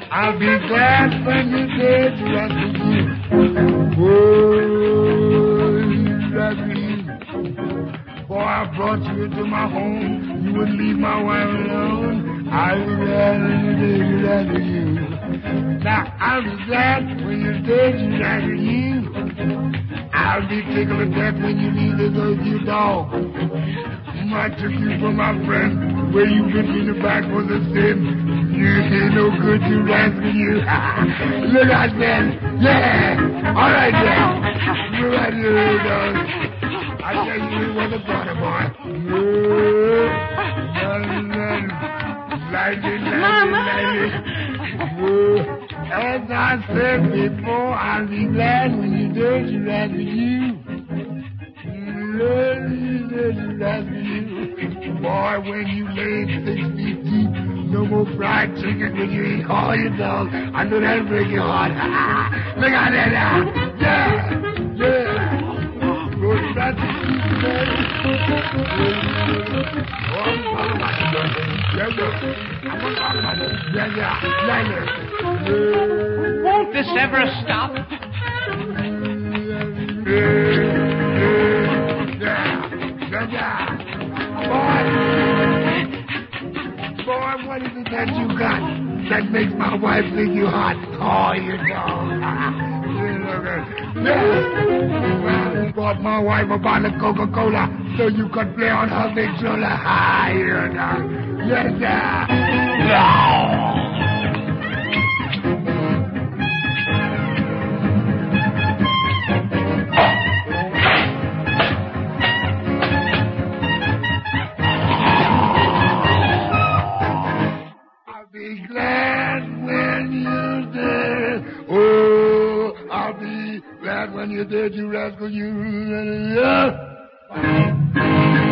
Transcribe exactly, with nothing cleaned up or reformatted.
I'll be glad when you're dead, you rascal you. Oh, you rascal you. Boy, I brought you into my home. You wouldn't leave my wife alone. I'll be glad when you're dead, you rascal you. Now, I'll be glad when you're dead, you rascal you. I'll be tickled to death when you leave this old you dog. I took you for my friend. Where you bit me in the back was a sin. You ain't no good, you rascal, you. Look out, Ben. Yeah. All right, Ben. You're right here, little dog. I tell you, you was a brother, boy. Lighty, lighty, lighty. As I said before, I'll be glad when you do, you rascal, you. Boy, when you lay six feet deep, no more fried chicken when you eat all your dog. I know that'll break your heart. Look at that now. Yeah, yeah. Going back to sleep, baby. Oh, I'm talking about it. Yeah, yeah. I'm talking about it. Yeah, yeah. Yeah, yeah. Won't this ever stop? Yeah. Boy, boy, what is it that you got that makes my wife think you hot? Oh, you don't. Yeah. Well, you bought my wife a bottle of Coca-Cola so you could play on her Victrola. Ah, you know. Yes, sir. No. When you're dead, you rascal, you.